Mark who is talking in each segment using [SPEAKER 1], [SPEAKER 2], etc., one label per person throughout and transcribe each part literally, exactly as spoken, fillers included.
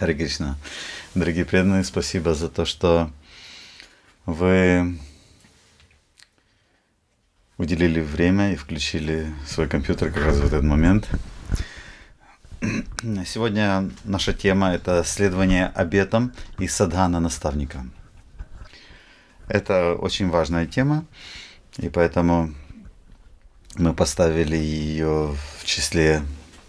[SPEAKER 1] Харе Кришна. Дорогие преданные, спасибо за то, что вы уделили время и включили свой компьютер как раз в этот момент. Сегодня наша тема – это следование обетам и садхана наставника. Это очень важная тема, и поэтому мы поставили ее в числе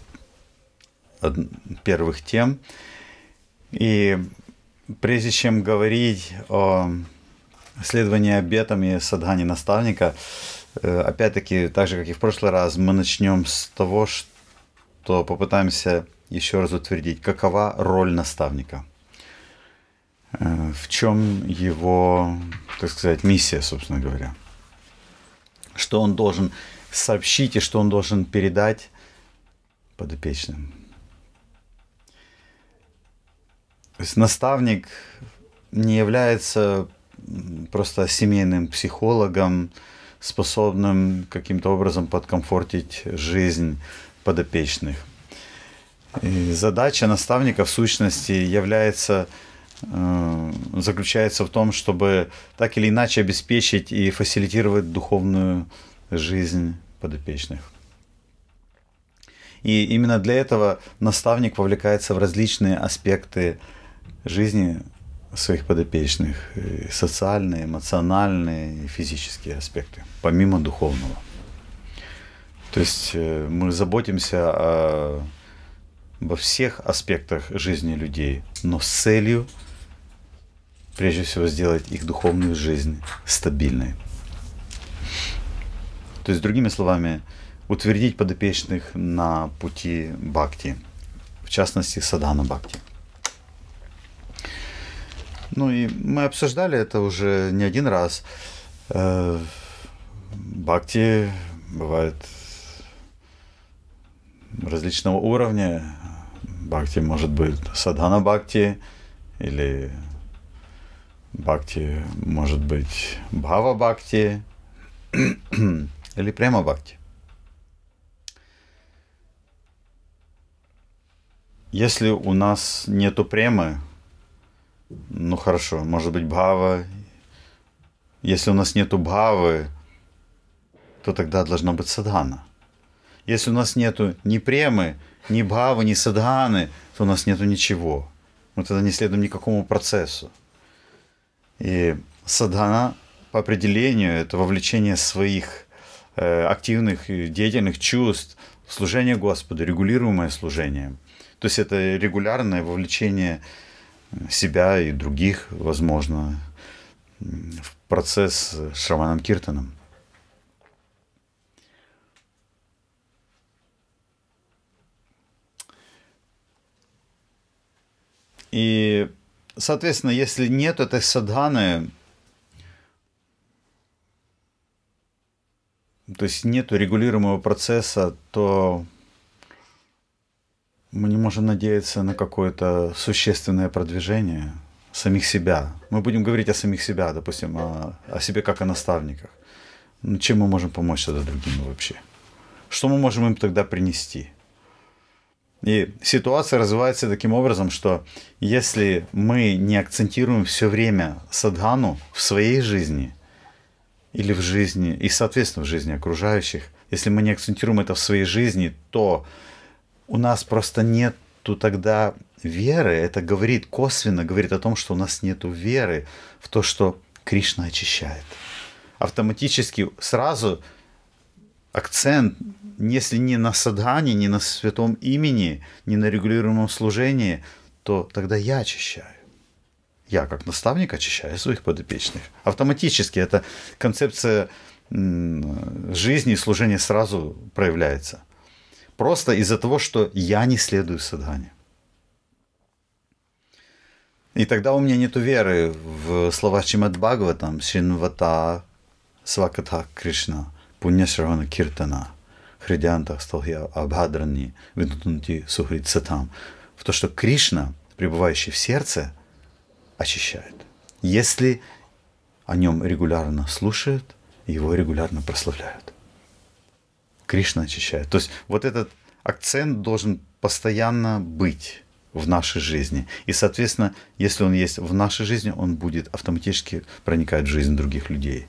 [SPEAKER 1] первых тем. И прежде чем говорить о следовании обетам и садхане наставника, опять-таки, так же, как и в прошлый раз, мы начнем с того, что попытаемся еще раз утвердить, какова роль наставника, в чем его, так сказать, миссия, собственно говоря, что он должен сообщить и что он должен передать подопечным. То есть наставник не является просто семейным психологом, способным каким-то образом подкомфортить жизнь подопечных. И задача наставника в сущности является, э, заключается в том, чтобы так или иначе обеспечить и фасилитировать духовную жизнь подопечных. И именно для этого наставник вовлекается в различные аспекты жизни своих подопечных, и социальные, эмоциональные и физические аспекты, помимо духовного. То есть мы заботимся о, обо всех аспектах жизни людей, но с целью, прежде всего, сделать их духовную жизнь стабильной. То есть, другими словами, утвердить подопечных на пути бхакти, в частности, садхана бхакти. Ну и мы обсуждали это уже не один раз. Бхакти бывает различного уровня. Бхакти может быть садхана бхакти, или бхакти может быть бхава бхакти, или према бхакти. Если у нас нету премы, ну хорошо, может быть бхава. Если у нас нету бхавы, то тогда должна быть садхана. Если у нас нету ни премы, ни бхавы, ни садханы, то у нас нету ничего. Мы тогда не следуем никакому процессу. И садхана по определению это вовлечение своих э, активных и деятельных чувств в служение Господу, регулируемое служение. То есть это регулярное вовлечение себя и других, возможно, в процесс шраванам киртаном. И, соответственно, если нет этой садханы, то есть нет регулируемого процесса, то мы не можем надеяться на какое-то существенное продвижение самих себя. Мы будем говорить о самих себя, допустим, о, о себе как о наставниках. Ну, чем мы можем помочь тогда другим вообще? Что мы можем им тогда принести? И ситуация развивается таким образом, что если мы не акцентируем все время садхану в своей жизни или в жизни, и, соответственно, в жизни окружающих, если мы не акцентируем это в своей жизни, то у нас просто нету тогда веры. Это говорит, косвенно говорит о том, что у нас нету веры в то, что Кришна очищает. Автоматически сразу акцент, если не на садхане, не на святом имени, не на регулируемом служении, то тогда я очищаю. Я, как наставник, очищаю своих подопечных. Автоматически эта концепция жизни и служения сразу проявляется. Просто из-за того, что я не следую садхане. И тогда у меня нет веры в слова Шримад Бхагаватам, Шинвата Свакатха Кришна, Пунья Шравана Киртана, Хридянтах Сталхья Абхадрани, Винутунти Сухрит Сатам, в то, что Кришна, пребывающий в сердце, очищает. Если о нем регулярно слушают, его регулярно прославляют. Кришна очищает. То есть вот этот акцент должен постоянно быть в нашей жизни. И, соответственно, если он есть в нашей жизни, он будет автоматически проникать в жизнь других людей.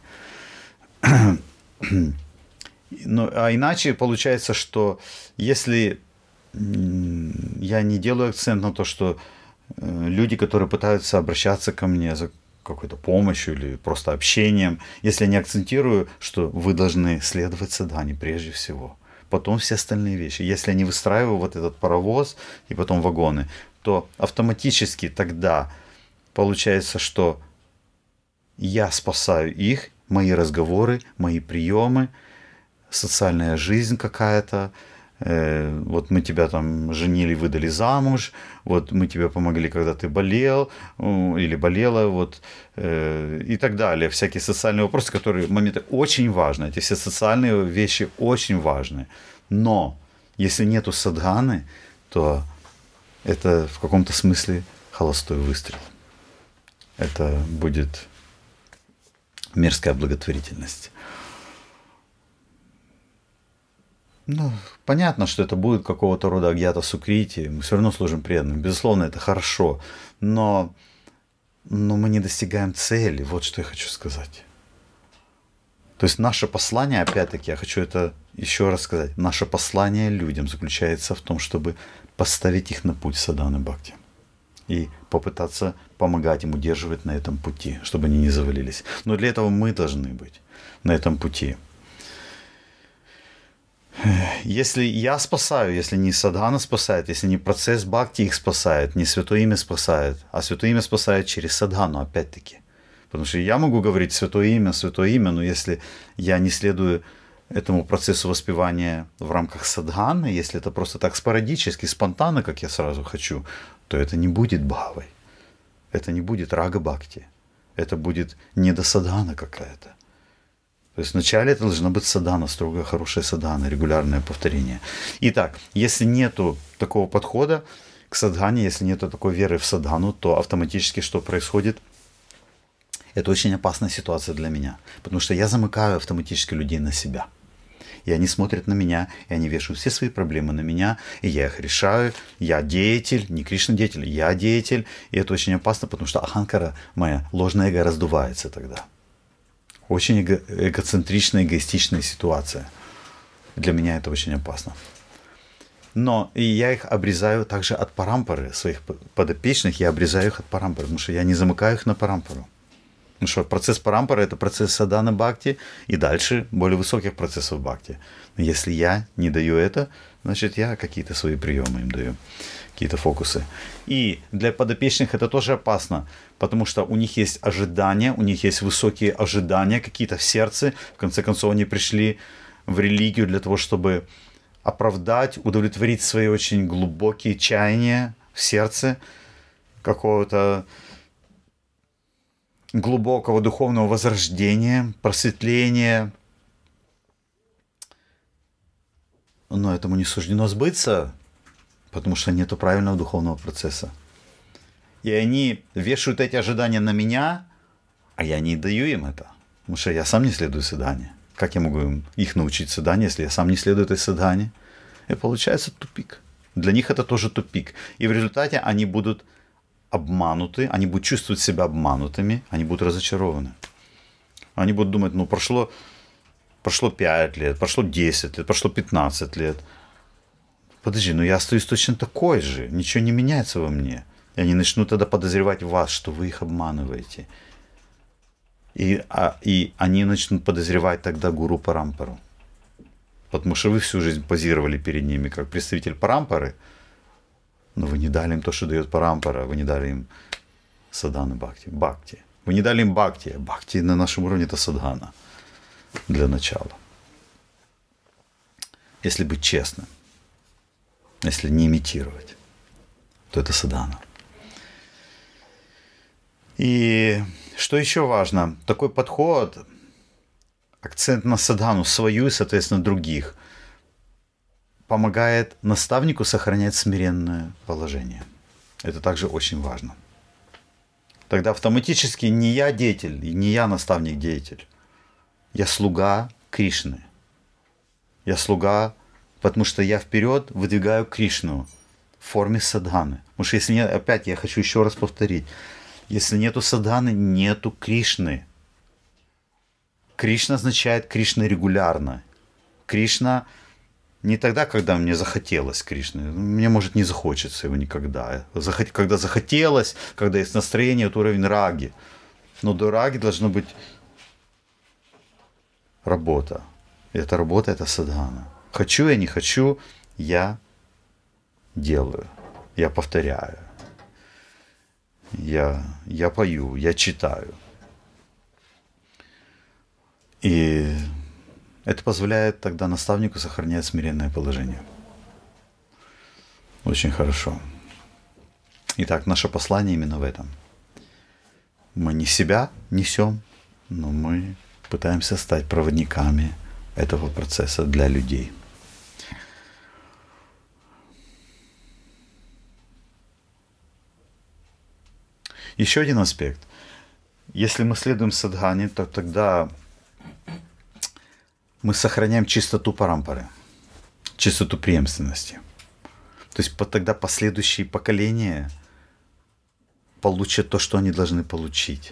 [SPEAKER 1] Ну, а иначе получается, что если я не делаю акцент на то, что люди, которые пытаются обращаться ко мне за какой-то помощью или просто общением, если я не акцентирую, что вы должны следовать садхане прежде всего, потом все остальные вещи. Если я не выстраиваю вот этот паровоз и потом вагоны, то автоматически тогда получается, что я спасаю их, мои разговоры, мои приемы, социальная жизнь какая-то. Э, вот мы тебя там женили, выдали замуж, вот мы тебе помогли, когда ты болел э, или болела, вот, э, и так далее. Всякие социальные вопросы, которые моменты очень важны. Эти все социальные вещи очень важны. Но если нету садханы, то это в каком-то смысле холостой выстрел. Это будет мерзкая благотворительность. Ну, понятно, что это будет какого-то рода агьята сукрити. Мы все равно служим преданным. Безусловно, это хорошо. Но, но мы не достигаем цели. Вот что я хочу сказать. То есть наше послание, опять-таки, я хочу это еще раз сказать. Наше послание людям заключается в том, чтобы поставить их на путь садханы бхакти. И попытаться помогать им, удерживать на этом пути, чтобы они не завалились. Но для этого мы должны быть на этом пути. Если я спасаю, если не садхана спасает, если не процесс бхакти их спасает, не святое имя спасает, а святое имя спасает через садхану, опять-таки. Потому что я могу говорить святое имя, святое имя, но если я не следую этому процессу воспевания в рамках садханы, если это просто так спорадически, спонтанно, как я сразу хочу, то это не будет бхавой. Это не будет рага бхакти. Это будет недосадхана какая-то. То есть вначале это должна быть садхана, строгая, хорошая садхана, регулярное повторение. Итак, если нету такого подхода к садхане, если нету такой веры в садхану, то автоматически что происходит? Это очень опасная ситуация для меня, потому что я замыкаю автоматически людей на себя. И они смотрят на меня, и они вешают все свои проблемы на меня, и я их решаю. Я деятель, не Кришна деятель, я деятель. И это очень опасно, потому что аханкара, моя ложное эго, раздувается тогда. Очень эго- эгоцентричная, эгоистичная ситуация. Для меня это очень опасно. Но и я их обрезаю также от парампары, своих подопечных, я обрезаю их от парампары, потому что я не замыкаю их на парампару. Потому что процесс парампары – это процесс садханы бхакти и дальше более высоких процессов бхакти. Но если я не даю это, значит я какие-то свои приемы им даю, какие-то фокусы. И для подопечных это тоже опасно, потому что у них есть ожидания, у них есть высокие ожидания какие-то в сердце. В конце концов, они пришли в религию для того, чтобы оправдать, удовлетворить свои очень глубокие чаяния в сердце какого-то глубокого духовного возрождения, просветления. Но этому не суждено сбыться, потому что нет правильного духовного процесса. И они вешают эти ожидания на меня, а я не даю им это, потому что я сам не следую садхане. Как я могу им, их научить садхане, если я сам не следую этой садхане? И получается тупик. Для них это тоже тупик. И в результате они будут обмануты, они будут чувствовать себя обманутыми, они будут разочарованы. Они будут думать, ну прошло, прошло пять лет, прошло десять лет, прошло пятнадцать лет. Подожди, ну я остаюсь точно такой же, ничего не меняется во мне. И они начнут тогда подозревать вас, что вы их обманываете. И, а, и они начнут подозревать тогда гуру парампару. Потому что вы всю жизнь позировали перед ними как представитель парампары, но вы не дали им то, что дает парампара, вы не дали им садхана бхакти. Бхакти. Вы не дали им бхакти. Бхакти на нашем уровне это садхана для начала. Если быть честным, если не имитировать, то это садхана. И что еще важно? Такой подход, акцент на садхану свою и, соответственно, других, помогает наставнику сохранять смиренное положение. Это также очень важно. Тогда автоматически не я деятель, не я наставник-деятель. Я слуга Кришны. Я слуга, потому что я вперед выдвигаю Кришну в форме садханы. Потому что если нет, опять я хочу еще раз повторить, если нету садханы, нету Кришны. Кришна означает Кришна регулярно. Кришна не тогда, когда мне захотелось Кришны. Мне, может, не захочется его никогда. Когда захотелось, когда есть настроение, это уровень раги. Но до раги должна быть работа. И эта работа – это садхана. Хочу я, не хочу, я делаю. Я повторяю. Я, я пою, я читаю. И это позволяет тогда наставнику сохранять смиренное положение. Очень хорошо. Итак, наше послание именно в этом. Мы не себя несем, но мы пытаемся стать проводниками этого процесса для людей. Еще один аспект. Если мы следуем садхане, то тогда мы сохраняем чистоту парампары, чистоту преемственности. То есть тогда последующие поколения получат то, что они должны получить.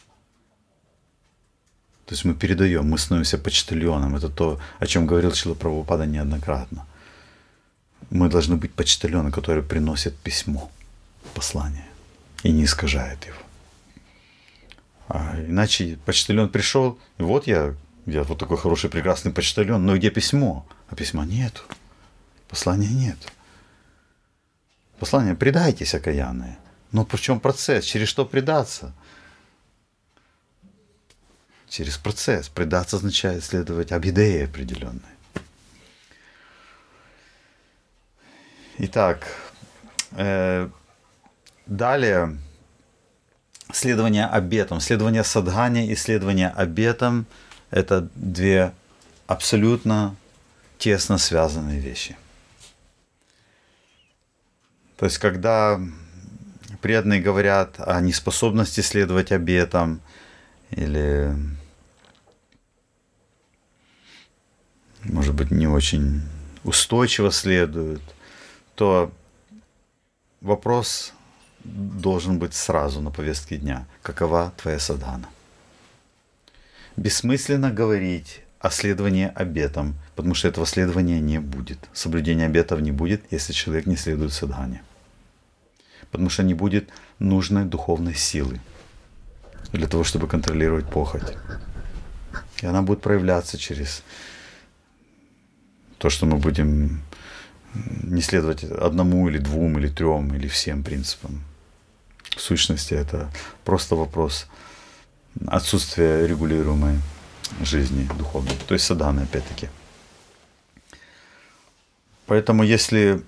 [SPEAKER 1] То есть мы передаем, мы становимся почтальоном. Это то, о чем говорил Шрила Прабхупада неоднократно. Мы должны быть почтальоном, который приносит письмо, послание, и не искажает его. А иначе почтальон пришел, и вот я, я вот такой хороший, прекрасный почтальон, но где письмо? А письма нету, послания нет. Послание: предайтесь, окаянные. Но в чем процесс? Через что предаться? Через процесс. Предаться означает следовать абидее определенной. Итак, э, далее следование обетам. Следование садхане и следование обетам – это две абсолютно тесно связанные вещи. То есть, когда преданные говорят о неспособности следовать обетам или, может быть, не очень устойчиво следуют, то вопрос должен быть сразу на повестке дня. Какова твоя садхана? Бессмысленно говорить о следовании обетам, потому что этого следования не будет. Соблюдения обетов не будет, если человек не следует садхане. Потому что не будет нужной духовной силы для того, чтобы контролировать похоть. И она будет проявляться через то, что мы будем не следовать одному или двум, или трем, или всем принципам. В сущности, это просто вопрос отсутствия регулируемой жизни духовной. То есть садханы, опять-таки. Поэтому, если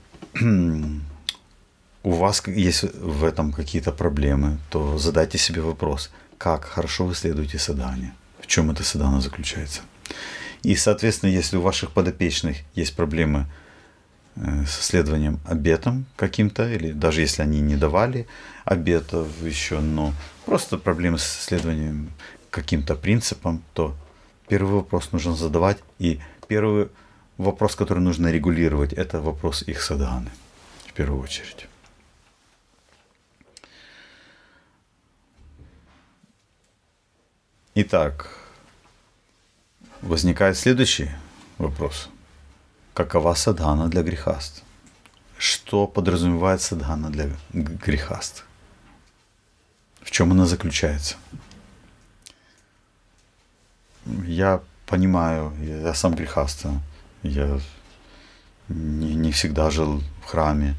[SPEAKER 1] у вас есть в этом какие-то проблемы, то задайте себе вопрос, как хорошо вы следуете садхане, в чем эта садхана заключается. И, соответственно, если у ваших подопечных есть проблемы со следованием обетам каким-то, или даже если они не давали обетов еще, но просто проблемы с следованием каким-то принципам, то первый вопрос нужно задавать, и первый вопрос, который нужно регулировать, это вопрос их садханы, в первую очередь. Итак, возникает следующий вопрос. Какова садхана для грехаст? Что подразумевает садхана для грехаст? В чем она заключается? Я понимаю, я сам грехаста, я не, не всегда жил в храме.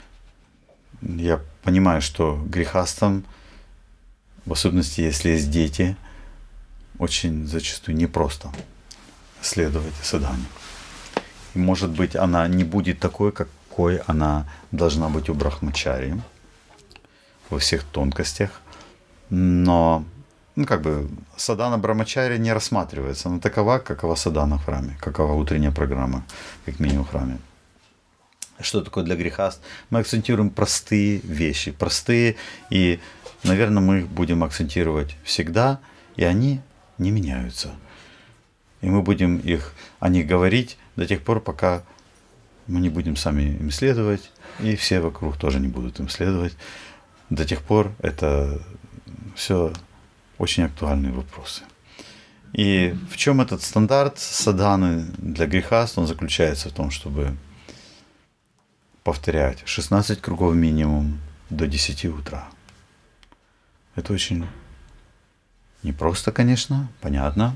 [SPEAKER 1] Я понимаю, что грехастам, в особенности если есть дети, очень зачастую непросто следовать садхане. И, может быть, она не будет такой, какой она должна быть у брахмачари во всех тонкостях, но ну, как бы садхана брахмачари не рассматривается. Она такова, какова садхана в храме, какова утренняя программа, как минимум в храме. Что такое для грехаст? Мы акцентируем простые вещи, простые, и, наверное, мы их будем акцентировать всегда, и они не меняются. И мы будем их, о них говорить до тех пор, пока мы не будем сами им следовать, и все вокруг тоже не будут им следовать. До тех пор это все очень актуальные вопросы. И в чем этот стандарт садханы для грехастха? Он заключается в том, чтобы повторять шестнадцать кругов минимум до десяти утра. Это очень непросто, конечно, понятно.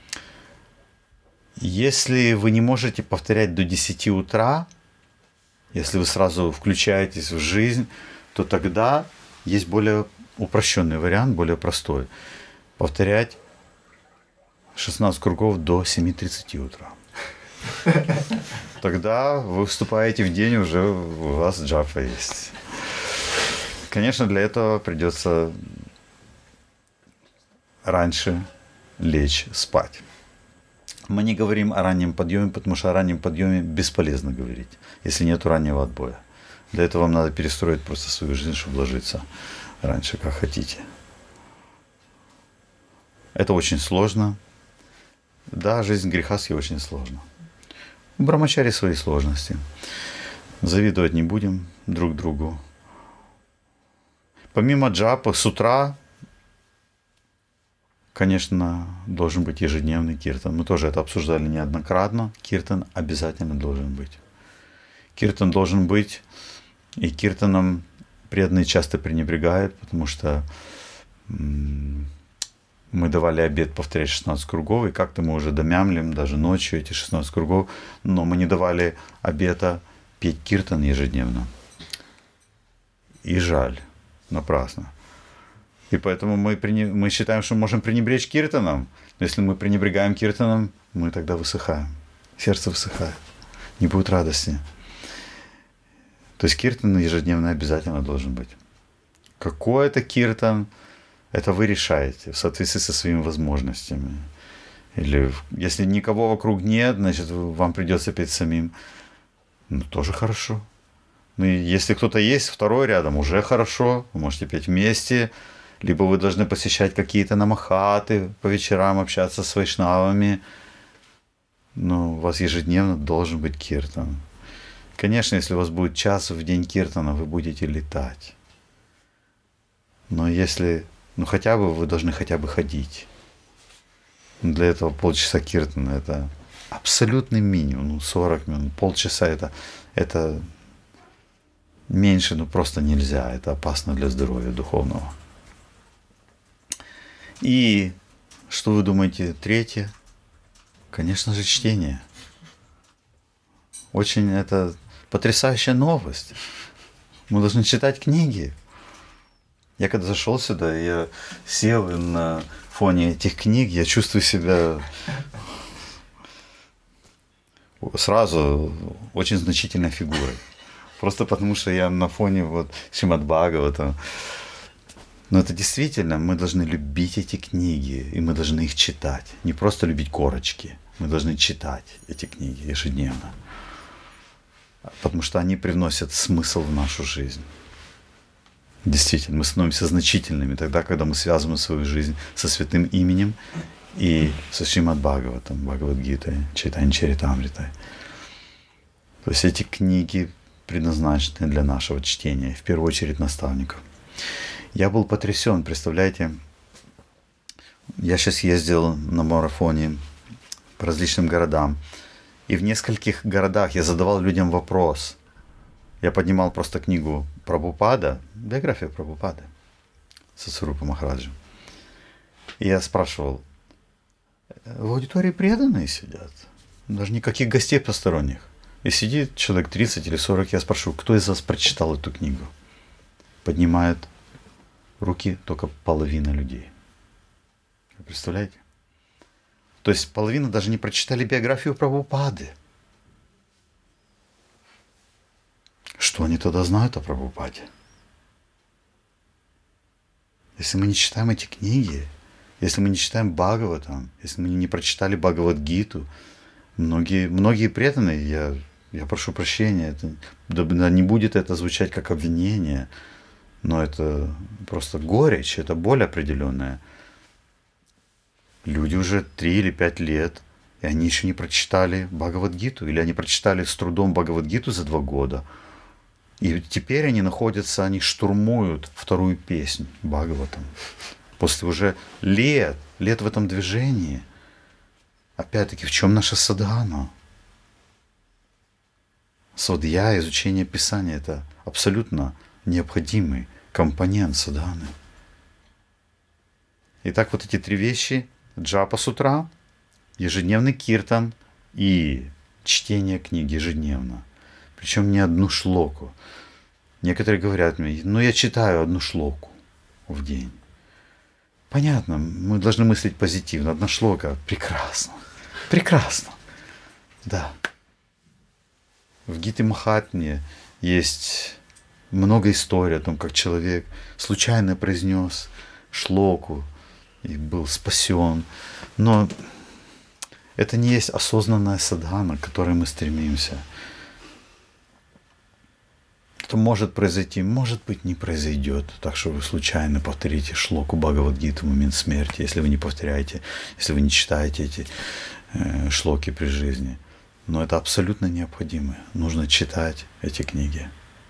[SPEAKER 1] Если вы не можете повторять до десяти утра, если вы сразу включаетесь в жизнь, то тогда есть более упрощенный вариант, более простой. Повторять шестнадцать кругов до семи тридцати утра. Тогда вы вступаете в день, уже у вас джапа есть. Конечно, для этого придется раньше лечь спать. Мы не говорим о раннем подъеме, потому что о раннем подъеме бесполезно говорить, если нет раннего отбоя. Для этого вам надо перестроить просто свою жизнь, чтобы ложиться раньше, как хотите. Это очень сложно. Да, жизнь грехастхи очень сложна. У брамачари свои сложности. Завидовать не будем друг другу. Помимо джапы, с утра, конечно, должен быть ежедневный киртан. Мы тоже это обсуждали неоднократно. Киртан обязательно должен быть. Киртан должен быть, и киртаном преданные часто пренебрегают, потому что м- мы давали обет повторять шестнадцать кругов, и как-то мы уже домямлим, даже ночью эти шестнадцать кругов, но мы не давали обета петь киртан ежедневно. И жаль, напрасно. И поэтому мы, мы считаем, что мы можем пренебречь киртаном. Но если мы пренебрегаем киртаном, мы тогда высыхаем. Сердце высыхает. Не будет радости. То есть киртан ежедневно обязательно должен быть. Какой это киртан, это вы решаете в соответствии со своими возможностями. Или если никого вокруг нет, значит, вам придется петь самим. Ну, тоже хорошо. Ну, и если кто-то есть, второй рядом, уже хорошо. Вы можете петь вместе. Либо вы должны посещать какие-то намахаты, по вечерам общаться с вайшнавами. Но у вас ежедневно должен быть киртан. Конечно, если у вас будет час в день киртана, вы будете летать. Но если, ну хотя бы вы должны хотя бы ходить. Для этого полчаса киртана — это абсолютный минимум. Ну, сорок минут, полчаса это, это меньше, ну просто нельзя. Это опасно для здоровья духовного. И что вы думаете, третье? Конечно же, чтение. Очень это потрясающая новость. Мы должны читать книги. Я когда зашел сюда, я сел и на фоне этих книг, я чувствую себя сразу очень значительной фигурой. Просто потому, что я на фоне вот Шримад Бхагавата. Но это действительно, мы должны любить эти книги, и мы должны их читать. Не просто любить корочки, мы должны читать эти книги ежедневно. Потому что они привносят смысл в нашу жизнь. Действительно, мы становимся значительными тогда, когда мы связываем свою жизнь со святым именем и со Шримад Бхагаватом, Бхагавад-гитой, Чайтанья-чаритамритой. То есть эти книги предназначены для нашего чтения, в первую очередь наставников. Я был потрясен, представляете, я сейчас ездил на марафоне по различным городам, и в нескольких городах я задавал людям вопрос. Я поднимал просто книгу Прабхупада, биография Прабхупады, Сасарупа Махараджа. И я спрашивал, в аудитории преданные сидят, даже никаких гостей посторонних. И сидит человек тридцать или сорок, я спрашиваю, кто из вас прочитал эту книгу? Поднимает руки только половина людей. Вы представляете? То есть половина даже не прочитали биографию Прабхупады. Что они тогда знают о Прабхупаде? Если мы не читаем эти книги, если мы не читаем Бхагаватам, если мы не прочитали Бхагавад-гиту, многие, многие преданные, я, я прошу прощения, это, да не будет это звучать как обвинение, но это просто горечь, это боль определенная. Люди уже три или пять лет и они еще не прочитали Бхагавад-гиту, или они прочитали с трудом Бхагавад-гиту за два года, и теперь они находятся, они штурмуют вторую песнь Бхагаватам. После уже лет, лет в этом движении. Опять-таки, в чем наша садхана? Свадья, изучение Писания – это абсолютно необходимый компонент садханы. Итак, вот эти три вещи – джапа с утра, ежедневный киртан и чтение книг ежедневно. Причем не одну шлоку. Некоторые говорят мне, ну я читаю одну шлоку в день. Понятно, мы должны мыслить позитивно. Одна шлока – прекрасно. Прекрасно. Да. В Гите Махатме есть много историй о том, как человек случайно произнес шлоку и был спасен. Но это не есть осознанная садхана, к которой мы стремимся. Это может произойти, может быть, не произойдет. Так что вы случайно повторите шлоку Бхагавад-гиту в момент смерти, если вы не повторяете, если вы не читаете эти э, шлоки при жизни. Но это абсолютно необходимо. Нужно читать эти книги.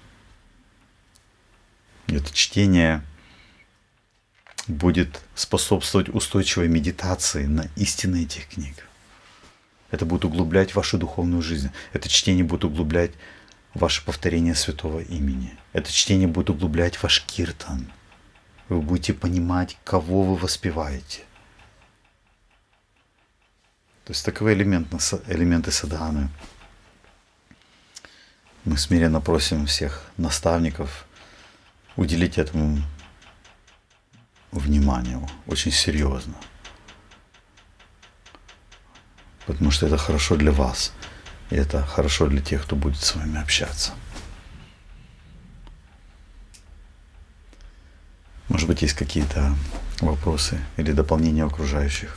[SPEAKER 1] Это чтение будет способствовать устойчивой медитации на истины этих книг. Это будет углублять вашу духовную жизнь. Это чтение будет углублять ваше повторение святого имени. Это чтение будет углублять ваш киртан. Вы будете понимать, кого вы воспеваете. То есть таковы элементы, элементы садханы. Мы смиренно просим всех наставников уделить этому внимание, очень серьезно. Потому что это хорошо для вас. И это хорошо для тех, кто будет с вами общаться. Может быть, есть какие-то вопросы или дополнения окружающих?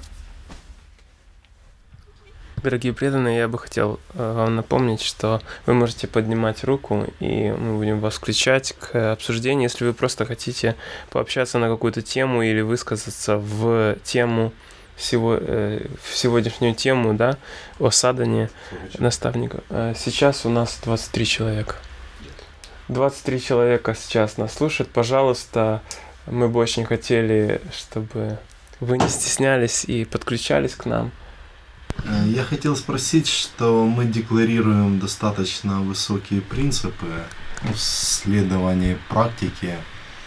[SPEAKER 2] Дорогие преданные, я бы хотел вам напомнить, что вы можете поднимать руку, и мы будем вас включать к обсуждению, если вы просто хотите пообщаться на какую-то тему или высказаться в тему, в сегодняшнюю тему, да, о садхане наставника. Сейчас у нас двадцать три человека. двадцать три человека сейчас нас слушают. Пожалуйста, мы бы очень хотели, чтобы вы не стеснялись и подключались к нам.
[SPEAKER 3] Я хотел спросить, что мы декларируем достаточно высокие принципы в следовании практики.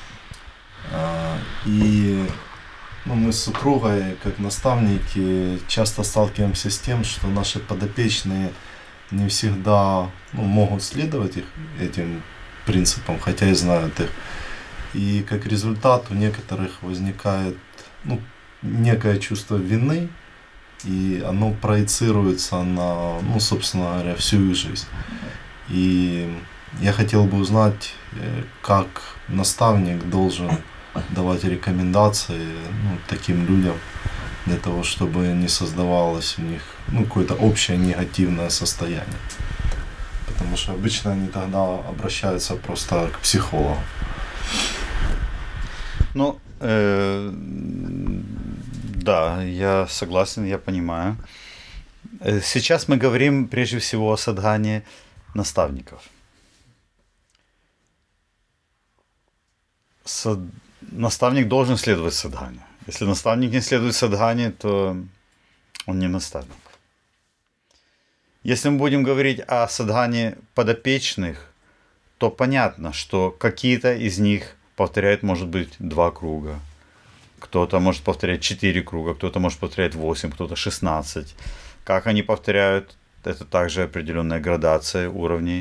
[SPEAKER 3] И ну, мы с супругой, как наставники, часто сталкиваемся с тем, что наши подопечные не всегда ну, могут следовать их, этим принципам, хотя и знают их. И как результат у некоторых возникает ну, некое чувство вины, и оно проецируется на, ну, собственно говоря, всю их жизнь. И я хотел бы узнать, как наставник должен давать рекомендации ну, таким людям, для того, чтобы не создавалось у них ну, какое-то общее негативное состояние. Потому что обычно они тогда обращаются просто к психологу.
[SPEAKER 1] Ну, э, да, я согласен, я понимаю. Сейчас мы говорим прежде всего о садхане наставников. Сад... Наставник должен следовать садхане. Если наставник не следует садхане, то он не наставник. Если мы будем говорить о садхане подопечных, то понятно, что какие-то из них повторяют, может быть, два круга. Кто-то может повторять четыре круга, кто-то может повторять восемь, кто-то шестнадцать. Как они повторяют, это также определенная градация уровней.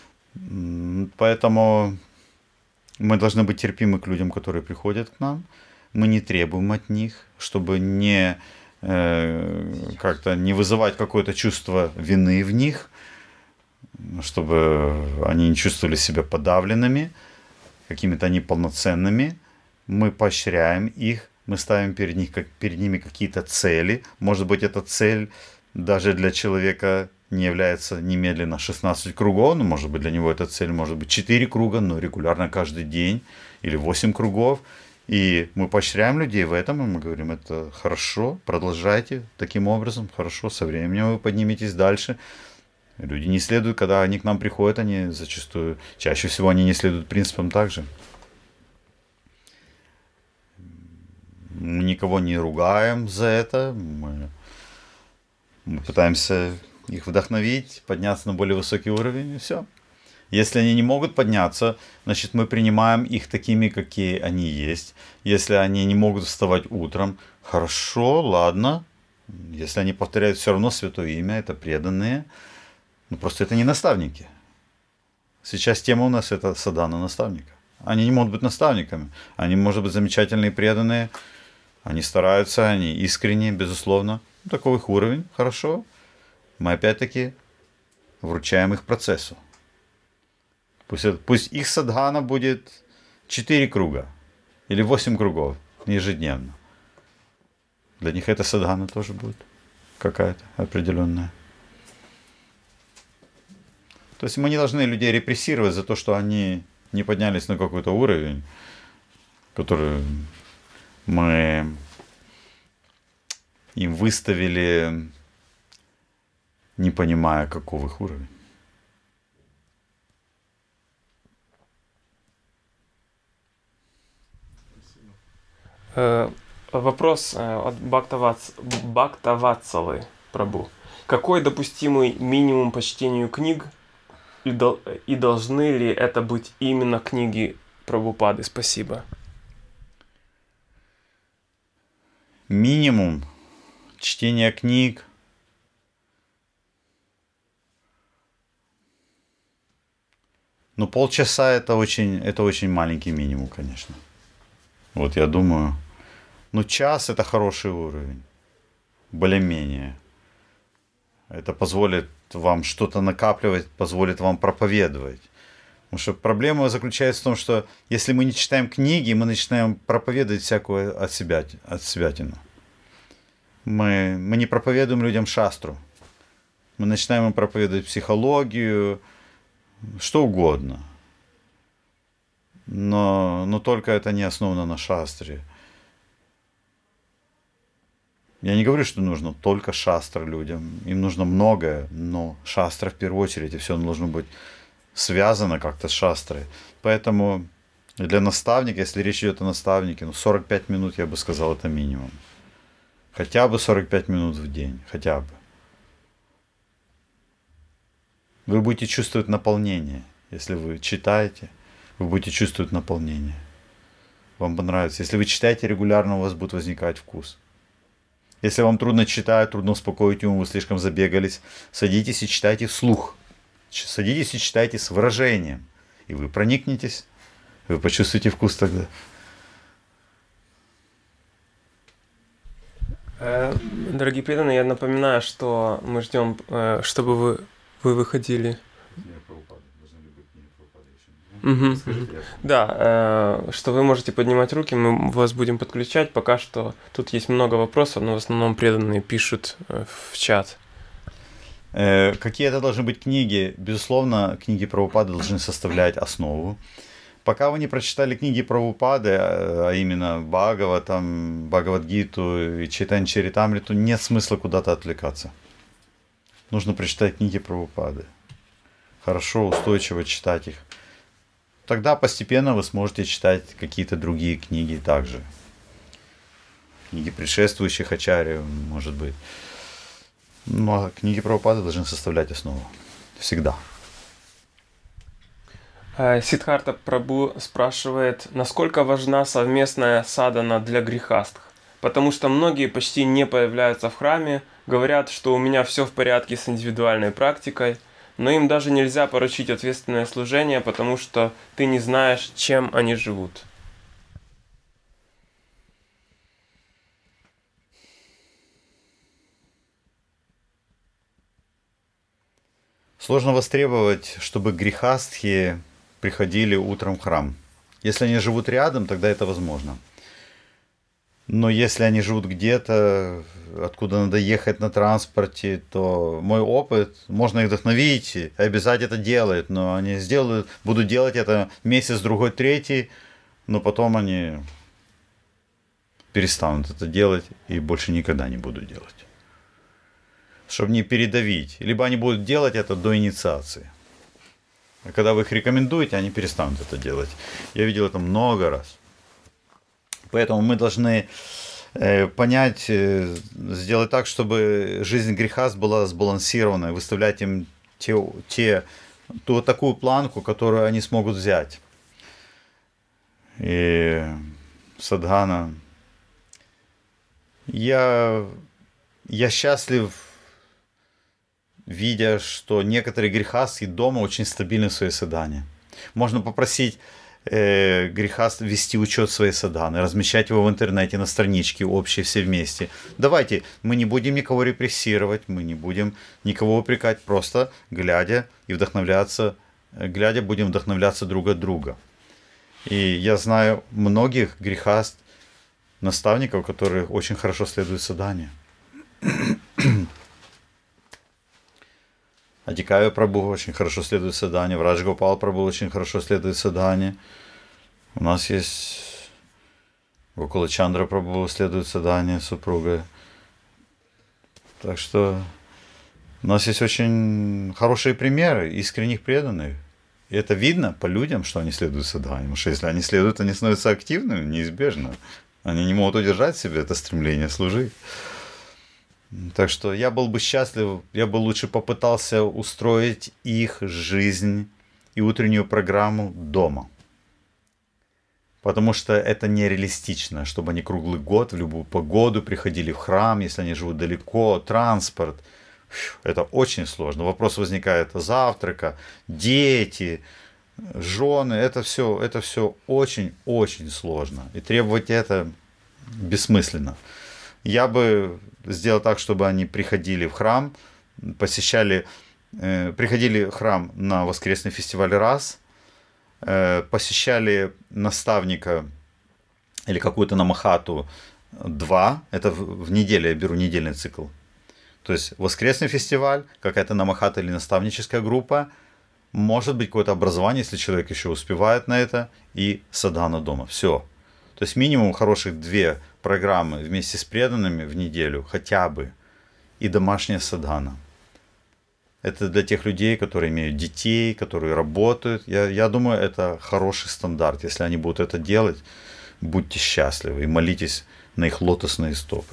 [SPEAKER 1] Поэтому мы должны быть терпимы к людям, которые приходят к нам. Мы не требуем от них, чтобы не, э, как-то не вызывать какое-то чувство вины в них, чтобы они не чувствовали себя подавленными, какими-то неполноценными. Мы поощряем их, мы ставим перед, них, как, перед ними какие-то цели. Может быть, эта цель даже для человека не является немедленно шестнадцать кругов, но, может быть, для него эта цель может быть четыре круга, но регулярно каждый день, или восемь кругов. И мы поощряем людей в этом, и мы говорим, это хорошо, продолжайте таким образом, хорошо, со временем вы подниметесь дальше. Люди не следуют, когда они к нам приходят, они зачастую, чаще всего они не следуют принципам также. Мы никого не ругаем за это, мы, мы пытаемся их вдохновить, подняться на более высокий уровень, и все. Если они не могут подняться, значит, мы принимаем их такими, какие они есть. Если они не могут вставать утром, хорошо, ладно. Если они повторяют все равно святое имя, это преданные. Но просто это не наставники. Сейчас тема у нас это садхана наставника. Они не могут быть наставниками. Они, может быть, замечательные преданные. Они стараются, они искренние, безусловно. Такой их уровень, хорошо. Мы опять-таки вручаем их процессу. Пусть, пусть их садхана будет четыре круга или восемь кругов ежедневно. Для них эта садхана тоже будет какая-то определенная. То есть мы не должны людей репрессировать за то, что они не поднялись на какой-то уровень, который мы им выставили, не понимая, каков их уровень.
[SPEAKER 2] Вопрос от Бхактаватсалы Прабhu. Какой допустимый минимум по чтению книг и, дол- и должны ли это быть именно книги Прабхупады? Спасибо.
[SPEAKER 1] Минимум чтения книг. Ну, полчаса это очень, это очень маленький минимум, конечно. Вот я думаю, ну час это хороший уровень, более-менее. Это позволит вам что-то накапливать, позволит вам проповедовать. Потому что проблема заключается в том, что если мы не читаем книги, мы начинаем проповедовать всякую от себя, от себятину. Мы, мы не проповедуем людям шастру. Мы начинаем им проповедовать психологию, что угодно. Но, но только это не основано на шастре. Я не говорю, что нужно только шастра людям. Им нужно многое, но шастра в первую очередь, и все должно быть связано как-то с шастрой. Поэтому для наставника, если речь идет о наставнике, ну сорок пять минут, я бы сказал, это минимум. Хотя бы сорок пять минут в день, хотя бы. Вы будете чувствовать наполнение, если вы читаете. Вы будете чувствовать наполнение. Вам понравится. Если вы читаете регулярно, у вас будет возникать вкус. Если вам трудно читать, трудно успокоить ум, вы слишком забегались, садитесь и читайте вслух. Садитесь и читайте с выражением. И вы проникнетесь. Вы почувствуете вкус тогда.
[SPEAKER 2] Дорогие преданные, я напоминаю, что мы ждем, чтобы вы, вы выходили. Угу. Да, э, что вы можете поднимать руки, мы вас будем подключать. Пока что тут есть много вопросов, но в основном преданные пишут э, в чат.
[SPEAKER 1] Э, какие это должны быть книги? Безусловно, книги Прабхупады должны составлять основу. Пока вы не прочитали книги Прабхупады, а именно Бхагаватам, Бхагавад-гиту и Чайтанья-чаритамриту, нет смысла куда-то отвлекаться. Нужно прочитать книги Прабхупады. Хорошо, устойчиво читать их. Тогда постепенно вы сможете читать какие-то другие книги также. Книги предшествующих ачарьев, может быть. Но книги Прабхупады должны составлять основу. Всегда.
[SPEAKER 2] Сиддхарта Прабху спрашивает, насколько важна совместная садхана для грехастх? Потому что многие почти не появляются в храме, говорят, что у меня все в порядке с индивидуальной практикой, но им даже нельзя поручить ответственное служение, потому что ты не знаешь, чем они живут.
[SPEAKER 1] Сложно востребовать, чтобы грехастхи приходили утром в храм. Если они живут рядом, тогда это возможно. Но если они живут где-то, откуда надо ехать на транспорте, то мой опыт, можно их вдохновить, и обязать это делать, но они сделают, будут делать это месяц, другой, третий, но потом они перестанут это делать и больше никогда не будут делать. Чтобы не передавить. Либо они будут делать это до инициации. А когда вы их рекомендуете, они перестанут это делать. Я видел это много раз. Поэтому мы должны э, понять, э, сделать так, чтобы жизнь греха была сбалансированной, выставлять им те, те, ту такую планку, которую они смогут взять. И Садхана, я, я счастлив, видя, что некоторые грехасты дома очень стабильны в своей садхане. Можно попросить э, грехаст вести учет своей садханы, размещать его в интернете на страничке общей все вместе. Давайте, мы не будем никого репрессировать, мы не будем никого упрекать, просто глядя и вдохновляться, глядя будем вдохновляться друг от друга. И я знаю многих грехаст, наставников, которые очень хорошо следуют садхане. Адикая Прабху очень хорошо следует садхане, Врадж Гопал Прабху очень хорошо следует садхане. У нас есть Гокула Чандра Прабху следует садхане, супруга. Так что у нас есть очень хорошие примеры искренних преданных. И это видно по людям, что они следуют садхане. Потому что если они следуют, они становятся активными, неизбежно. Они не могут удержать в себе это стремление служить. Так что я был бы счастлив, я бы лучше попытался устроить их жизнь и утреннюю программу дома. Потому что это нереалистично, чтобы они круглый год в любую погоду приходили в храм, если они живут далеко, транспорт. Это очень сложно. Вопрос возникает завтрака, дети, жены. Это все, это все очень-очень сложно. И требовать это бессмысленно. Я бы сделал так, чтобы они приходили в храм, посещали, э, приходили в храм на воскресный фестиваль раз, э, посещали наставника или какую-то намахату два. Это в, в неделю, я беру недельный цикл. То есть воскресный фестиваль, какая-то намахата или наставническая группа, может быть какое-то образование, если человек еще успевает на это, и садхана дома. Все. То есть минимум хороших две программы вместе с преданными в неделю, хотя бы, и домашняя садхана. Это для тех людей, которые имеют детей, которые работают. Я, я думаю, это хороший стандарт. Если они будут это делать, будьте счастливы и молитесь на их лотосные стопы.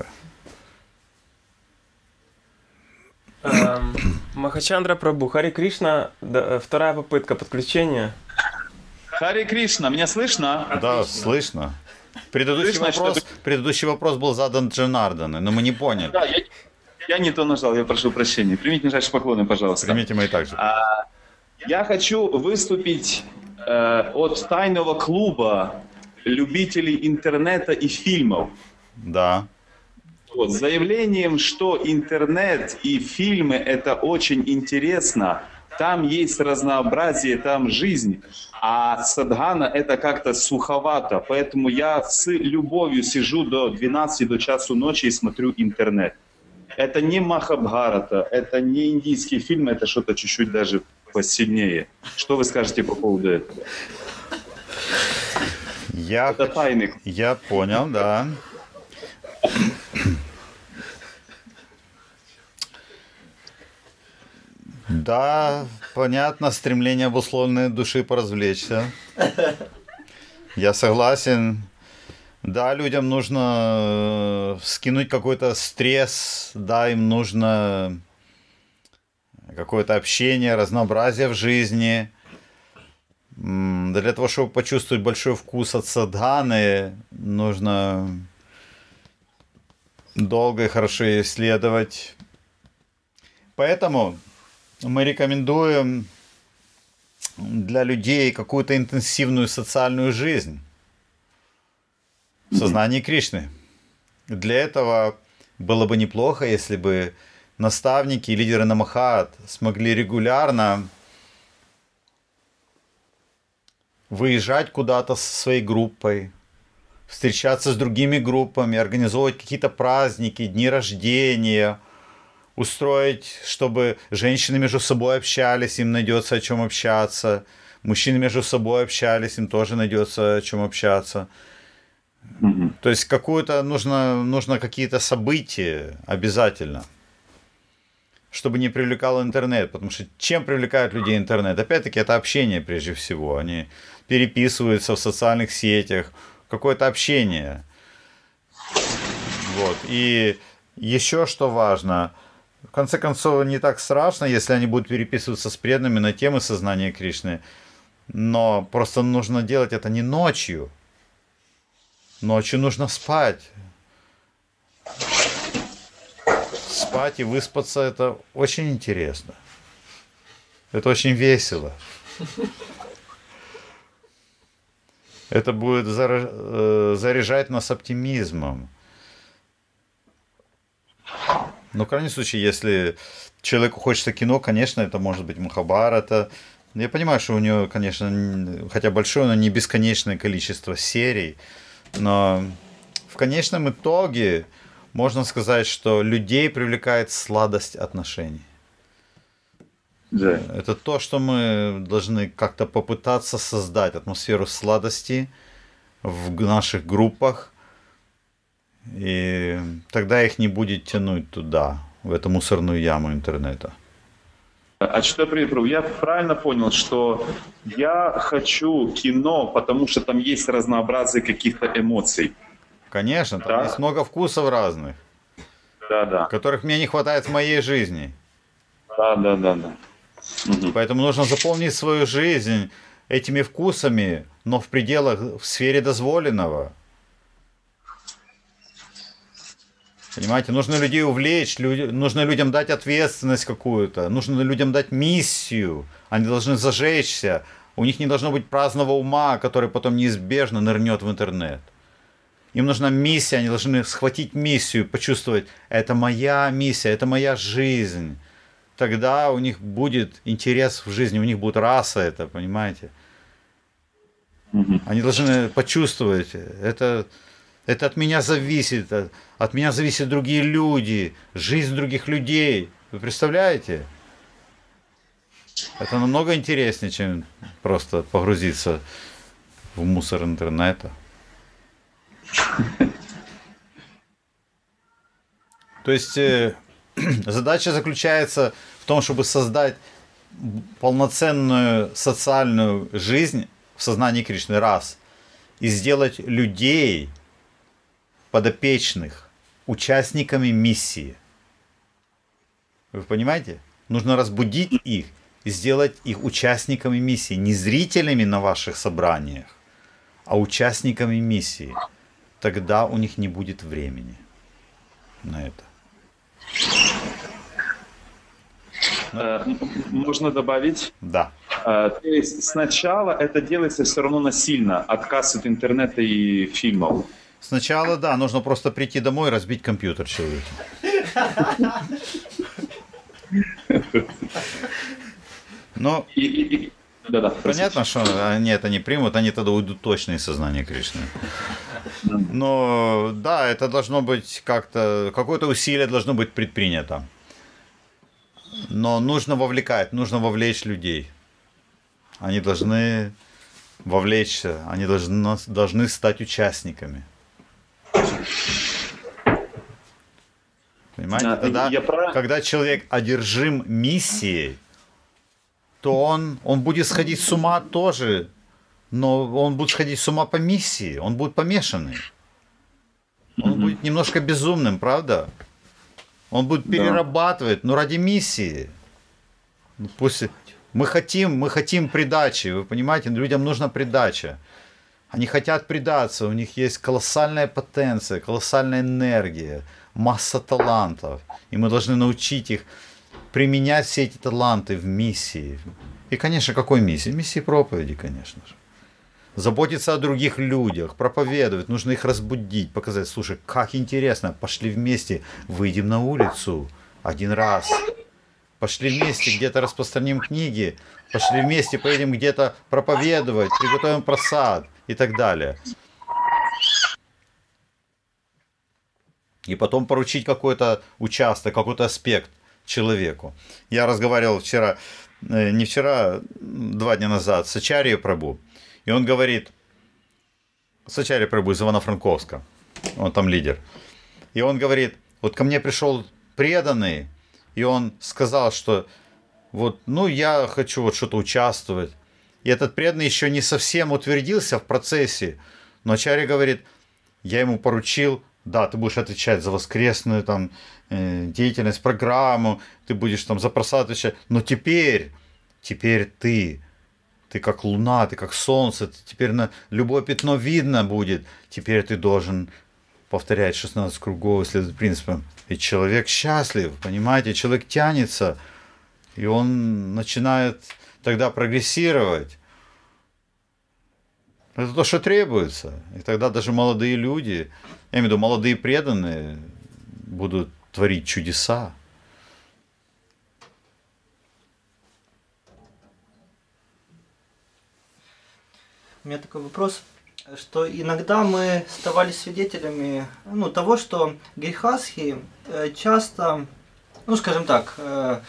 [SPEAKER 2] Махачандра Прабху, Хари Кришна, вторая попытка подключения.
[SPEAKER 4] Хари Кришна, меня слышно?
[SPEAKER 1] Да, слышно. Предыдущий, слышно, вопрос, что... предыдущий вопрос был задан Джанардану, но мы не поняли.
[SPEAKER 4] Да, я, я не то нажал, я прошу прощения. Примите нижайшие поклоны, пожалуйста.
[SPEAKER 1] Примите мои также.
[SPEAKER 4] А, я хочу выступить э, от тайного клуба любителей интернета и фильмов.
[SPEAKER 1] Да.
[SPEAKER 4] Вот, с заявлением, что интернет и фильмы – это очень интересно. Там есть разнообразие, там жизнь, а садхана это как-то суховато, поэтому я с любовью сижу до двенадцати, до часу ночи и смотрю интернет. Это не Махабхарата, это не индийские фильмы, это что-то чуть-чуть даже посильнее. Что вы скажете по поводу этого?
[SPEAKER 1] Я,
[SPEAKER 4] это тайный.
[SPEAKER 1] Я понял, да. Да, понятно, стремление обусловленное души поразвлечься. Я согласен. Да, людям нужно скинуть какой-то стресс, да, им нужно какое-то общение, разнообразие в жизни. Для того, чтобы почувствовать большой вкус от садханы, нужно долго и хорошо исследовать. Поэтому мы рекомендуем для людей какую-то интенсивную социальную жизнь в сознании Кришны. Для этого было бы неплохо, если бы наставники и лидеры намахат смогли регулярно выезжать куда-то со своей группой, встречаться с другими группами, организовывать какие-то праздники, дни рождения, устроить, чтобы женщины между собой общались, им найдется о чем общаться, мужчины между собой общались, им тоже найдется о чем общаться.
[SPEAKER 4] Мгм.
[SPEAKER 1] То есть какую-то нужно, нужно какие-то события обязательно, чтобы не привлекал интернет. Потому что чем привлекает людей интернет? Опять-таки это общение прежде всего. Они переписываются в социальных сетях, какое-то общение. Вот. И еще что важно, в конце концов, не так страшно, если они будут переписываться с преданными на темы сознания Кришны. Но просто нужно делать это не ночью. Ночью нужно спать. Спать и выспаться — это очень интересно. Это очень весело. Это будет зара- э, заряжать нас оптимизмом. Но в крайнем случае, если человеку хочется кино, конечно, это может быть Махабхарата. Я понимаю, что у него, конечно, н- хотя большое, но не бесконечное количество серий. Но в конечном итоге можно сказать, что людей привлекает сладость отношений.
[SPEAKER 4] Да.
[SPEAKER 1] Это то, что мы должны как-то попытаться создать атмосферу сладости в г- наших группах. И тогда их не будет тянуть туда, в эту мусорную яму интернета.
[SPEAKER 4] А что при- я правильно понял, что я хочу кино, потому что там есть разнообразие каких-то эмоций.
[SPEAKER 1] Конечно, там
[SPEAKER 4] Да.
[SPEAKER 1] есть много вкусов разных,
[SPEAKER 4] Да-да.
[SPEAKER 1] которых мне не хватает в моей жизни.
[SPEAKER 4] Да-да-да-да. Мгм.
[SPEAKER 1] Поэтому нужно заполнить свою жизнь этими вкусами, но в пределах, в сфере дозволенного. Понимаете, нужно людей увлечь, люди, нужно людям дать ответственность какую-то, нужно людям дать миссию, они должны зажечься, у них не должно быть праздного ума, который потом неизбежно нырнет в интернет. Им нужна миссия, они должны схватить миссию, почувствовать, это моя миссия, это моя жизнь. Тогда у них будет интерес в жизни, у них будет раса это, понимаете?
[SPEAKER 4] Мгм.
[SPEAKER 1] Они должны почувствовать, это, это от меня зависит, от, от меня зависят другие люди, жизнь других людей. Вы представляете? Это намного интереснее, чем просто погрузиться в мусор интернета. То есть э, задача заключается в том, чтобы создать полноценную социальную жизнь в сознании Кришны, раз, и сделать людей, подопечных, участниками миссии. Вы понимаете? Нужно разбудить их и сделать их участниками миссии, не зрителями на ваших собраниях, а участниками миссии. Тогда у них не будет времени на это.
[SPEAKER 4] Э, м- Можно добавить?
[SPEAKER 1] Да.
[SPEAKER 4] Э, То есть сначала это делается все равно насильно, отказ от интернета и фильмов.
[SPEAKER 1] Сначала, да, нужно просто прийти домой и разбить компьютер человеку. Но
[SPEAKER 4] И, и- и- Да-да,
[SPEAKER 1] понятно, что они это не примут, они тогда уйдут точно из сознания Кришны. Но да, это должно быть как-то, какое-то усилие должно быть предпринято. Но нужно вовлекать, нужно вовлечь людей. Они должны вовлечься, они должны, должны стать участниками. Понимаете?
[SPEAKER 4] Да,
[SPEAKER 1] Тогда,
[SPEAKER 4] я прав-
[SPEAKER 1] когда человек одержим миссией, то он, он будет сходить с ума тоже, но он будет сходить с ума по миссии, он будет помешанный. Он будет немножко безумным, правда? Он будет
[SPEAKER 4] Да.
[SPEAKER 1] перерабатывать, но ради миссии. Ну, пусть... Мы хотим, мы хотим придачи, вы понимаете? Людям нужна придача. Они хотят предаться, у них есть колоссальная потенция, колоссальная энергия, масса талантов. И мы должны научить их применять все эти таланты в миссии. И, конечно, какой миссии? Миссии проповеди, конечно же. Заботиться о других людях, проповедовать, нужно их разбудить, показать, слушай, как интересно, пошли вместе, выйдем на улицу один раз. Пошли вместе, где-то распространим книги, пошли вместе, поедем где-то проповедовать, приготовим просад и так далее. И потом поручить какой-то участок, какой-то аспект человеку. Я разговаривал вчера, э, не вчера, два дня назад с Ачарьей Прабhu, и он говорит, Сачарья Прабу из Ивано-Франковска, он там лидер. И он говорит, вот ко мне пришел преданный, и он сказал, что вот, ну, я хочу вот что-то участвовать. И этот преданный еще не совсем утвердился в процессе. Но Ачарья говорит, я ему поручил, да, ты будешь отвечать за воскресную там, э, деятельность, программу, ты будешь там за просад отвечать. Но теперь, теперь ты, ты как луна, ты как солнце, теперь на любое пятно видно будет. Теперь ты должен повторять шестнадцать кругов, следовать принципам. И человек счастлив, понимаете, человек тянется, и он начинает тогда прогрессировать. Это то, что требуется. И тогда даже молодые люди, я имею в виду молодые преданные, будут творить чудеса.
[SPEAKER 5] У меня такой вопрос, что иногда мы ставали свидетелями ну, того, что грехастхи часто, ну скажем так,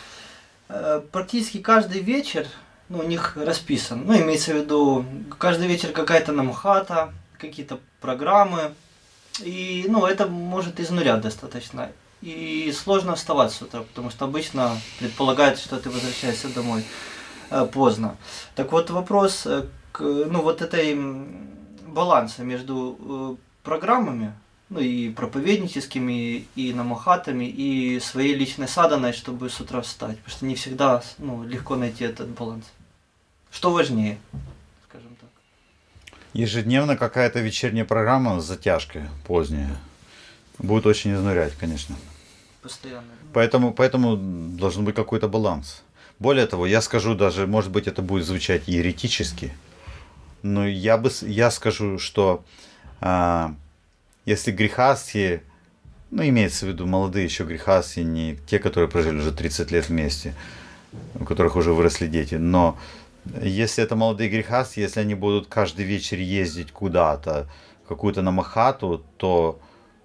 [SPEAKER 5] практически каждый вечер, ну, у них расписан, ну имеется в виду, каждый вечер какая-то намхата, какие-то программы, и ну это может изнурять достаточно. И сложно вставать с утра, потому что обычно предполагается, что ты возвращаешься домой поздно. Так вот вопрос, ну вот этой баланса между программами, ну и проповедническими, и намахатами, и своей личной саданой, чтобы с утра встать. Потому что не всегда ну, легко найти этот баланс. Что важнее, скажем так?
[SPEAKER 1] Ежедневно какая-то вечерняя программа с затяжкой поздняя будет очень изнурять, конечно.
[SPEAKER 5] Постоянно.
[SPEAKER 1] Поэтому, поэтому должен быть какой-то баланс. Более того, я скажу даже, может быть, это будет звучать еретически, но я, бы, я скажу, что а, если грехастхи, ну, имеется в виду молодые еще грехастхи, не те, которые прожили уже тридцать лет вместе, у которых уже выросли дети, но если это молодые грехастхи, если они будут каждый вечер ездить куда-то, какую-то намахату, то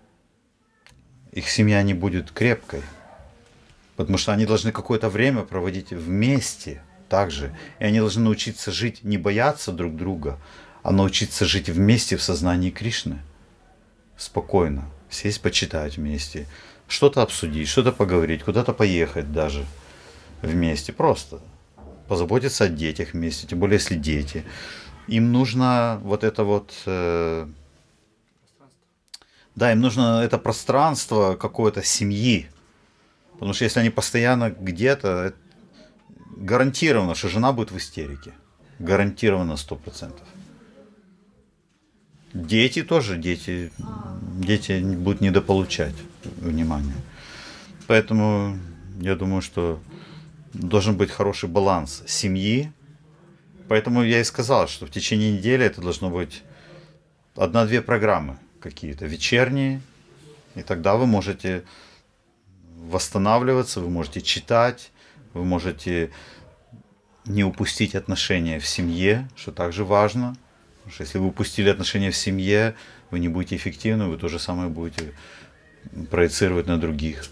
[SPEAKER 1] их семья не будет крепкой. Потому что они должны какое-то время проводить вместе также. И они должны научиться жить, не бояться друг друга, а научиться жить вместе в сознании Кришны. Спокойно. Сесть, почитать вместе. Что-то обсудить, что-то поговорить, куда-то поехать даже вместе. Просто позаботиться о детях вместе, тем более если дети. Им нужно вот это вот... Э, да, им нужно это пространство какой-то семьи. Потому что если они постоянно где-то, гарантированно, что жена будет в истерике. Гарантированно сто процентов. Дети тоже, дети, дети будут недополучать внимания. Поэтому я думаю, что должен быть хороший баланс семьи. Поэтому я и сказал, что в течение недели это должно быть одна-две программы какие-то, вечерние. И тогда вы можете восстанавливаться, вы можете читать, вы можете не упустить отношения в семье, что также важно. Потому что если вы упустили отношения в семье, вы не будете эффективны, вы то же самое будете проецировать на других.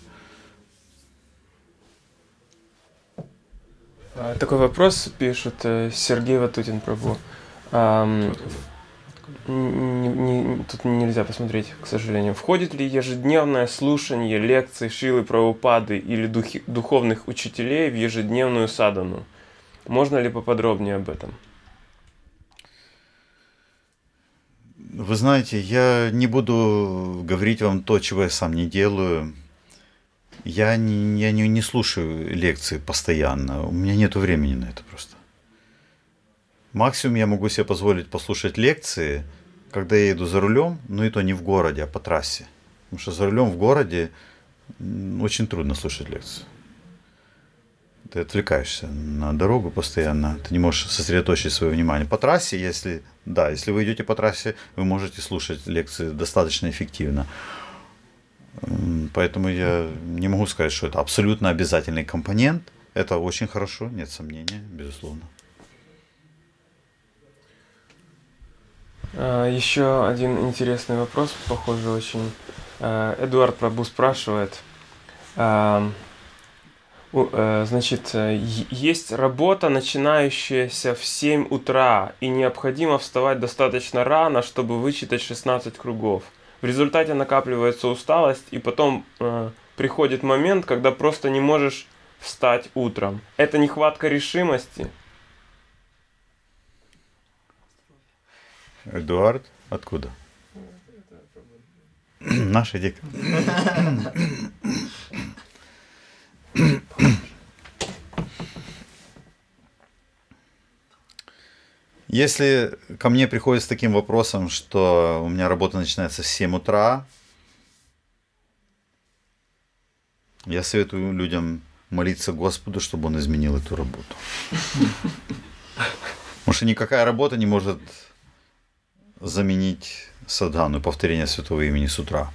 [SPEAKER 2] Такой вопрос пишет Сергей Ватутин Прабу. Um, не, не, тут нельзя посмотреть, к сожалению. Входит ли ежедневное слушание лекций Шрилы Прабхупады или духи, духовных учителей в ежедневную садану? Можно ли поподробнее об этом?
[SPEAKER 1] Вы знаете, я не буду говорить вам то, чего я сам не делаю. Я не, я не, не слушаю лекции постоянно. У меня нет времени на это просто. Максимум я могу себе позволить послушать лекции, когда я еду за рулем, но и то не в городе, а по трассе. Потому что за рулем в городе очень трудно слушать лекцию. Ты отвлекаешься на дорогу постоянно, ты не можешь сосредоточить свое внимание. По трассе, если, да, если вы идете по трассе, вы можете слушать лекции достаточно эффективно. Поэтому я не могу сказать, что это абсолютно обязательный компонент. Это очень хорошо, нет сомнения, безусловно.
[SPEAKER 2] Еще один интересный вопрос, похоже, очень. Эдуард Прабу спрашивает. Значит, есть работа, начинающаяся в семь утра, и необходимо вставать достаточно рано, чтобы вычитать шестнадцать кругов. В результате накапливается усталость, и потом э, приходит момент, когда просто не можешь встать утром. Это нехватка решимости.
[SPEAKER 1] Эдуард, откуда? Наша дека. Если ко мне приходят с таким вопросом, что у меня работа начинается в семь утра, я советую людям молиться Господу, чтобы Он изменил эту работу. Потому что никакая работа не может заменить садхану, повторение святого имени с утра.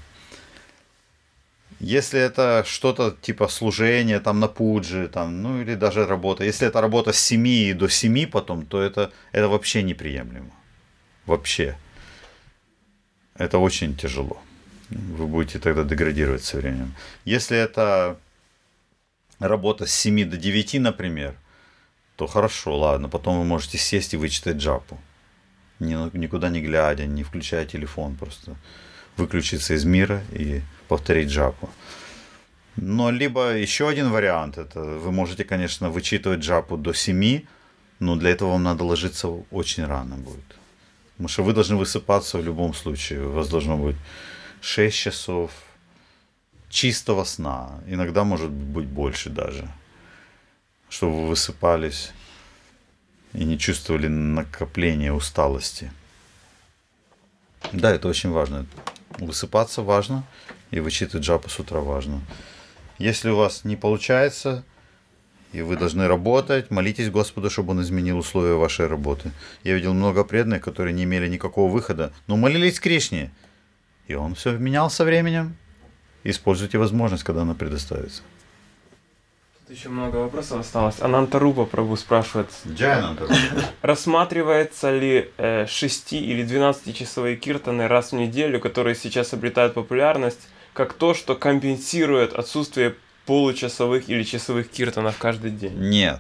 [SPEAKER 1] Если это что-то типа служения там на пуджи, там, ну или даже работа, если это работа с семи до семи потом, то это, это вообще неприемлемо. Вообще. Это очень тяжело. Вы будете тогда деградировать со временем. Если это работа с семи до девяти, например, то хорошо, ладно, потом вы можете сесть и вычитать джапу. Никуда не глядя, не включая телефон, просто выключиться из мира и повторить джапу. Но либо еще один вариант, это вы можете, конечно, вычитывать джапу до семи, но для этого вам надо ложиться очень рано будет. Потому что вы должны высыпаться в любом случае. У вас должно быть шесть часов чистого сна. Иногда может быть больше даже. Чтобы вы высыпались и не чувствовали накопления усталости. Да, это очень важно. Высыпаться важно, и вычитывать джапу с утра важно. Если у вас не получается, и вы должны работать, молитесь Господу, чтобы Он изменил условия вашей работы. Я видел много преданных, которые не имели никакого выхода, но молились Кришне, и Он все менял со временем. Используйте возможность, когда она предоставится.
[SPEAKER 2] Тут еще много вопросов осталось. Анантарупа Прабху спрашивает.
[SPEAKER 1] Джай Анантарупа.
[SPEAKER 2] Рассматривается ли э, шести- или двенадцатичасовые киртаны раз в неделю, которые сейчас обретают популярность, как то, что компенсирует отсутствие получасовых или часовых киртанов каждый день?
[SPEAKER 1] Нет.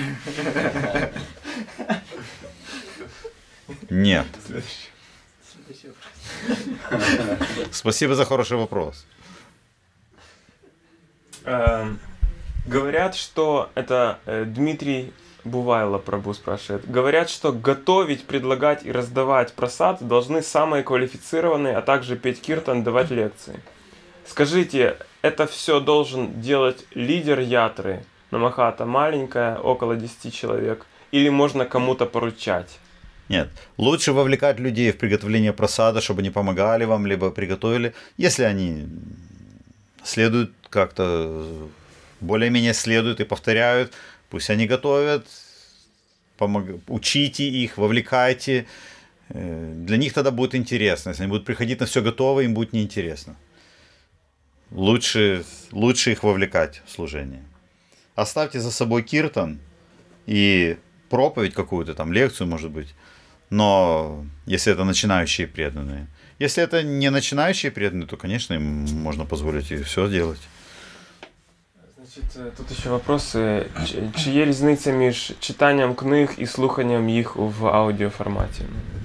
[SPEAKER 1] Нет. Спасибо за хороший вопрос.
[SPEAKER 2] Эм, говорят, что это э, Дмитрий Бувайло Прабху спрашивает. Говорят, что готовить, предлагать и раздавать прасад должны самые квалифицированные, а также петь киртан, давать лекции. Скажите, это все должен делать лидер ятры, намахата маленькая, около десяти человек, или можно кому-то поручать?
[SPEAKER 1] Нет, лучше вовлекать людей в приготовление прасада, чтобы они помогали вам, либо приготовили, если они следуют как-то, более-менее следуют и повторяют, пусть они готовят, помог... учите их, вовлекайте, для них тогда будет интересно, если они будут приходить на все готово, им будет неинтересно. Лучше, лучше их вовлекать в служение. Оставьте за собой киртан и проповедь какую-то, там лекцию, может быть, но если это начинающие преданные. Если это не начинающие преданные, то, конечно, им можно позволить и все делать.
[SPEAKER 2] Значить, тут ще вопроси. Чи, чи є різниця між читанням книг і слуханням їх в аудіоформаті?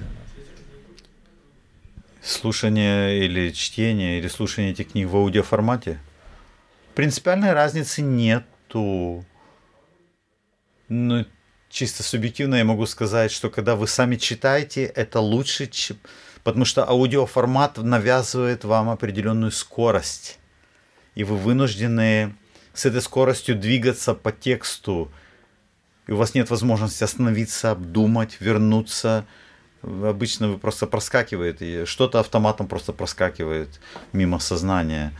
[SPEAKER 1] Слушание или чтение, или слушание этих книг в аудиоформате? Принципиальной разницы нету. Ну, чисто субъективно я могу сказать, что когда вы сами читаете, это лучше, чем... потому что аудиоформат навязывает вам определенную скорость. И вы вынуждены с этой скоростью двигаться по тексту. И у вас нет возможности остановиться, обдумать, вернуться. Обычно вы просто проскакиваете, и что-то автоматом просто проскакивает мимо сознания.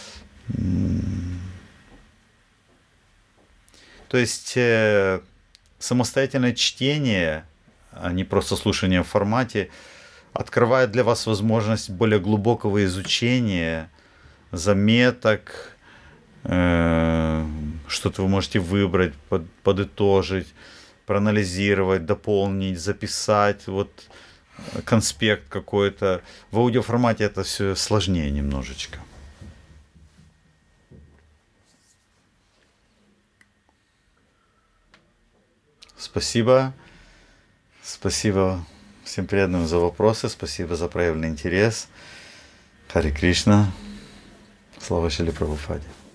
[SPEAKER 1] То есть э, самостоятельное чтение, а не просто слушание в формате, открывает для вас возможность более глубокого изучения, заметок, э, что-то вы можете выбрать, под, подытожить, проанализировать, дополнить, записать, вот конспект какой-то. В аудиоформате это все сложнее немножечко. спасибо. Спасибо всем преданным за вопросы, спасибо за проявленный интерес. Харе Кришна. Слава Шриле Прабхупаде.